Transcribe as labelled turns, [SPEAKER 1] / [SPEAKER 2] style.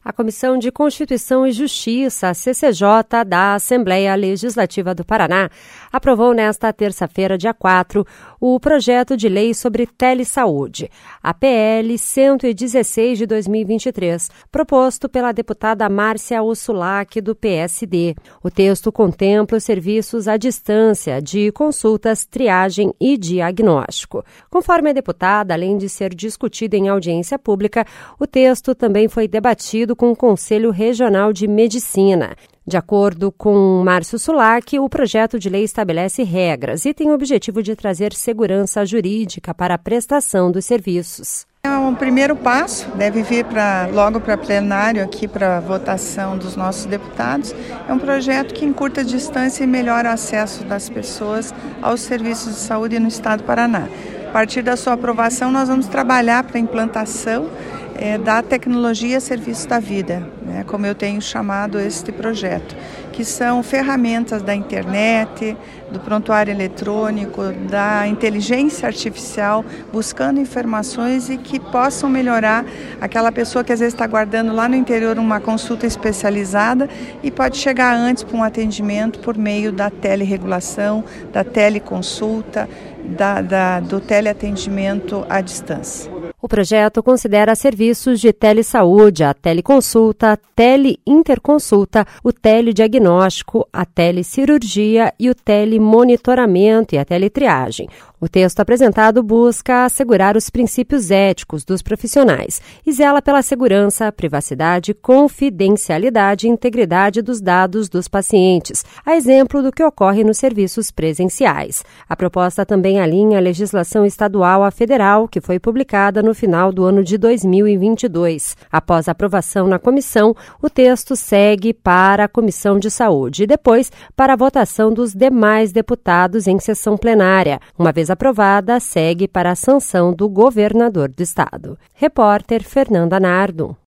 [SPEAKER 1] A Comissão de Constituição e Justiça, a CCJ, da Assembleia Legislativa do Paraná, aprovou nesta terça-feira, dia 4, o projeto de lei sobre telesaúde, a PL 116 de 2023, proposto pela deputada Márcia Ossulac, do PSD. O texto contempla os serviços à distância de consultas, triagem e diagnóstico. Conforme a deputada, além de ser discutido em audiência pública, o texto também foi debatido com o Conselho Regional de Medicina. De acordo com Márcio Ossulac, o projeto de lei estabelece regras e tem o objetivo de trazer segurança jurídica para a prestação dos serviços.
[SPEAKER 2] É um primeiro passo, deve vir logo para plenário aqui para votação dos nossos deputados. É um projeto que encurta a distância e melhora o acesso das pessoas aos serviços de saúde no estado do Paraná. A partir da sua aprovação, nós vamos trabalhar para a implantação da tecnologia Serviço da Vida, como eu tenho chamado este projeto, que são ferramentas da internet, do prontuário eletrônico, da inteligência artificial, buscando informações e que possam melhorar aquela pessoa que às vezes está aguardando lá no interior uma consulta especializada e pode chegar antes para um atendimento por meio da teleregulação, da teleconsulta, do teleatendimento à distância.
[SPEAKER 1] O projeto considera serviços de telesaúde, a teleconsulta, a teleinterconsulta, o telediagnóstico, a telecirurgia e o telemonitoramento e a teletriagem. O texto apresentado busca assegurar os princípios éticos dos profissionais e zela pela segurança, privacidade, confidencialidade e integridade dos dados dos pacientes, a exemplo do que ocorre nos serviços presenciais. A proposta também alinha a legislação estadual à federal, que foi publicada no final do ano de 2022. Após a aprovação na comissão, o texto segue para a Comissão de Saúde e depois para a votação dos demais deputados em sessão plenária. Uma vez aprovada, segue para a sanção do governador do estado. Repórter Fernanda Nardo.